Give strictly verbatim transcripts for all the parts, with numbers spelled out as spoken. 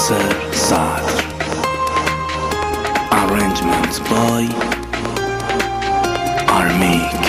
ناصر صدر. Arrangements by Armik.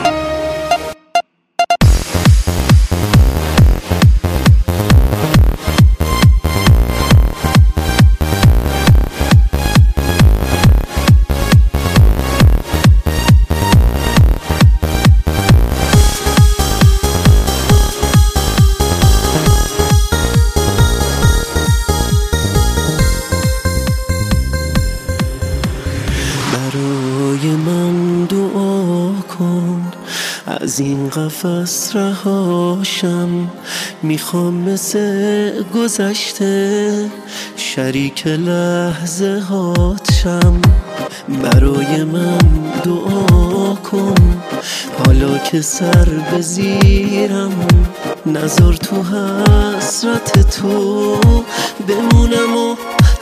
برای من دعا کن از این قفس رهاشم، میخوام مثل گذشته شریک لحظه هاتشم. برای من دعا کن حالا که سر به زیرم، نذار تو حسرت تو بمونم و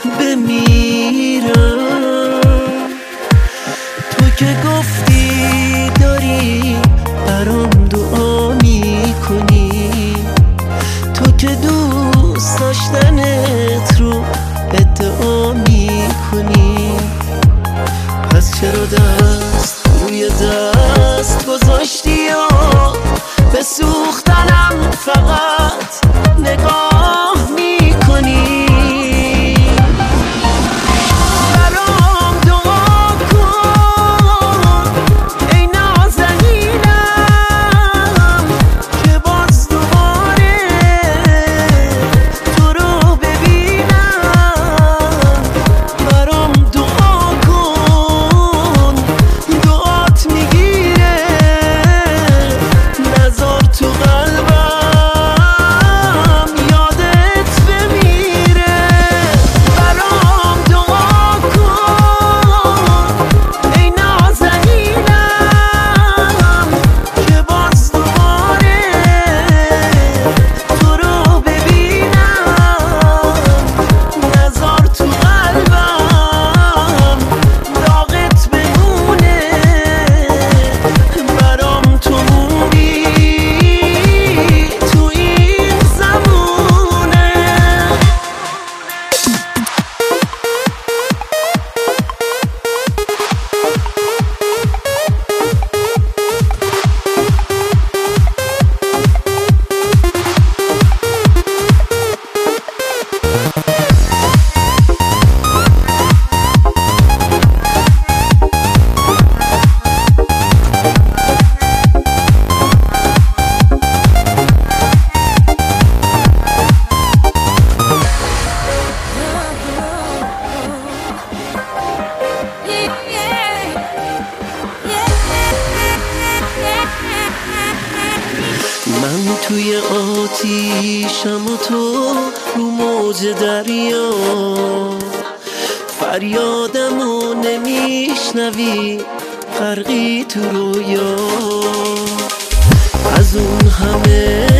بمیرم. تو که گفتی داری برام دعا میکنی، تو که دوست داشتنت رو ادعا میکنی، پس چرا دست روی دست گذاشتی یا به سوختنم فقط نگاه میکنی؟ من توی آتیشم و تو رو موج دریا، فریادم و نمیشنوی غرقی تو رویا. از اون همه